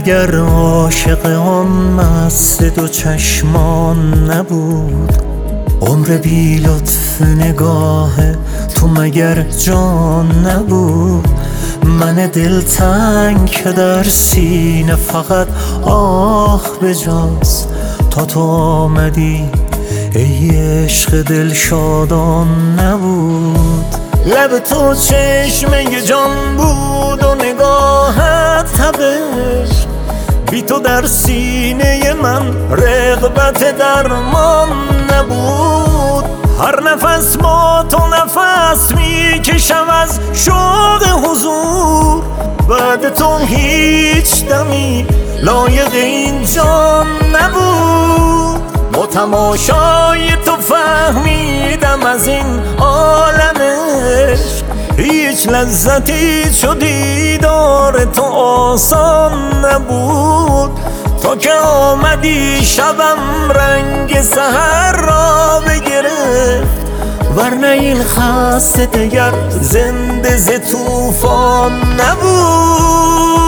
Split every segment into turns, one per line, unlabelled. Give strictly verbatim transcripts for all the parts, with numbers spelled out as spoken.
دگر عاشق آن مست دو چشمان نبود. عمر بی لطف نگاه تو مگر جان نبود. من دلتنگ که در سینه فقط آه بجاست. تا تو آمدی ای عشق دل شادان نبود. لب تو چشمه جان بود و نگاهت تبش. بی تو در سینه من رغبت درمان نبود. هر نفس با تو نفس میکشم از شوق حضور. بعد تو هیچ دمی لایق این جان نبود. با تماشای تو فهمیدم از این عالم عشق هیچ لذتی چو دیدار تو آسان نبود. تا که آمدی شبم رنگ سحر را بگرفت. ورنه این خسته دگر زنده ز طوفان نبود.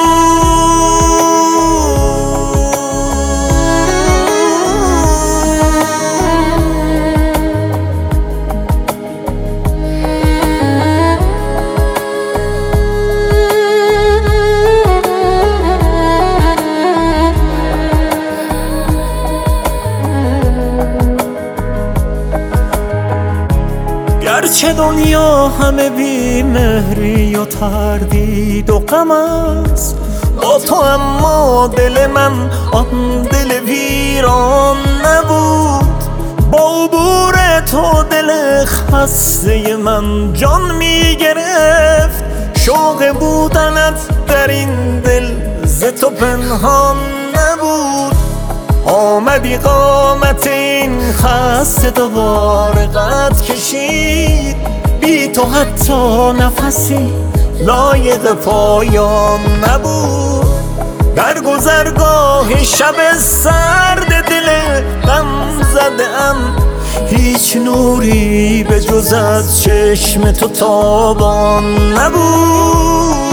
گرچه دنیا همه بی مهری و تردید و غم است با تو، اما دل من آن دل ویران نبود. با عبور تو دل خسته من جان می گرفت. شوق بودنت در این دل ز تو پنهان نبود. آمدی قامت این خسته دوباره قد کشید. بی تو حتی نفسی لایق پایان نبود. در گذرگاه شب سرد دل غم زده ام هیچ نوری به جز از چشم تو تابان نبود.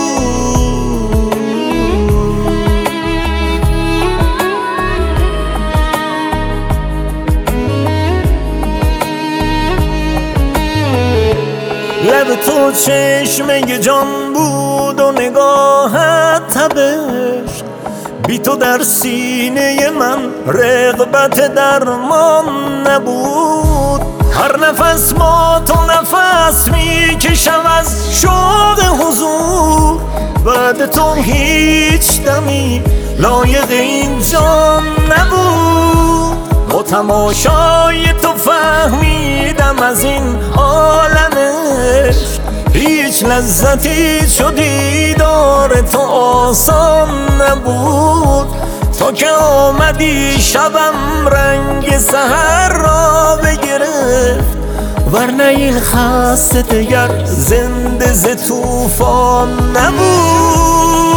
لب تو چشمه جان بود و نگاهت تبش. بی تو در سینه من رغبت درمان نبود. هر نفس با تو نفس میکشم از شوق حضور. بعد تو هیچ دمی لایق این جان نبود. با تماشای تو فهمیدم از این عالم عشق هیچ لذتی چو دیدار تو آسان نبود. تا که آمدی شبم رنگ سحر را بگرفت. ورنه این خسته دگر زنده ز طوفان نبود.